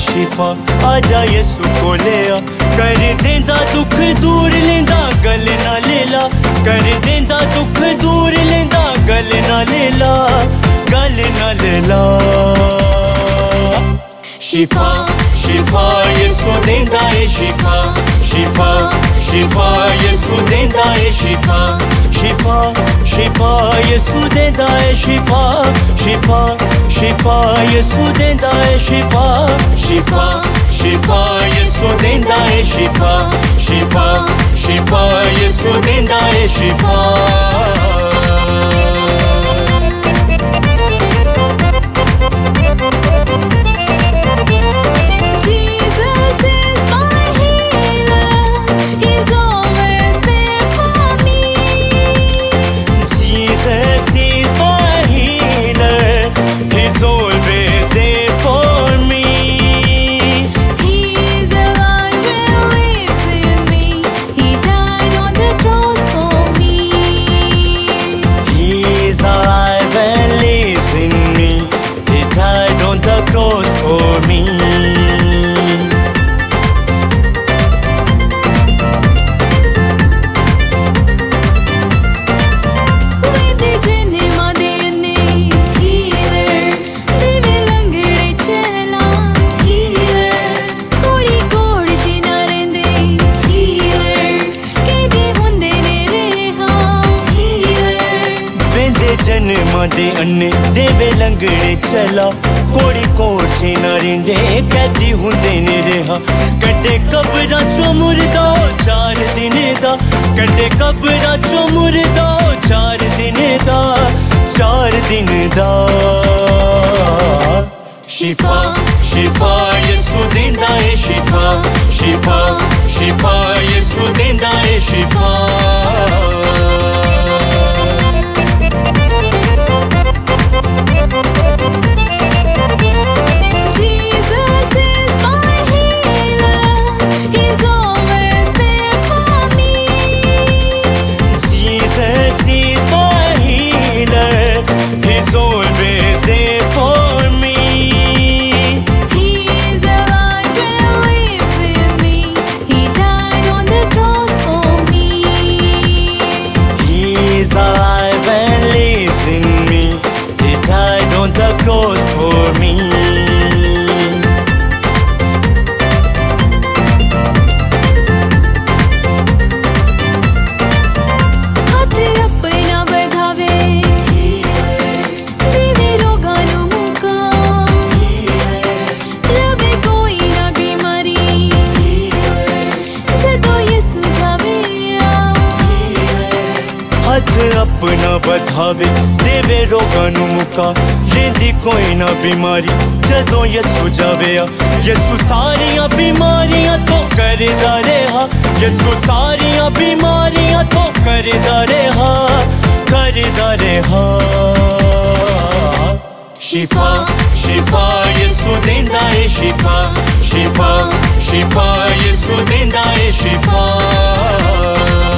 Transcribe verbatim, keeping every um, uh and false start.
शिफा आजा यसु को ले आ कर देंदा दुख दूर लेंदा गल ना लेला कर देंदा दुख दूर लेंदा गल ना लेला गल ना लेला शिफा शिफा यसु देंदा है शिफा शिफा शिफा यसु देंदा है शिफा शिफा शिफा यसु देंदा है शिफा शिफा शिफा यसु देंदा है शिफा शिफा शिफा यसु देंदा है शिफा शिफा शिफा यसु देंदा है शिफा दे अन्ने देवे लंगड़े चला कोड़ी कोड़ छे ना रिंदे कैदी हुंदे ने रेहा कटे कबरा चो मुर्दा चार दिन दा कटे कबरा चो मुर्दा चार दिन दा चार दिन दा शिफा शिफा यसु देंदा है शिफा शिफा शिफा यसु देंदा है शिफा अपना बधावे देवे रोगां नू मुका रेंदी कोई ना बीमारी जदों यसु जावे आ यसु सारियां बीमारियां तो करदा रेहा यसु सारियां बीमारियां तो करदा रेहा करदा रेहा शिफा शिफा यसु देंदा है शिफा शिफा शिफा यसु देंदा है शिफा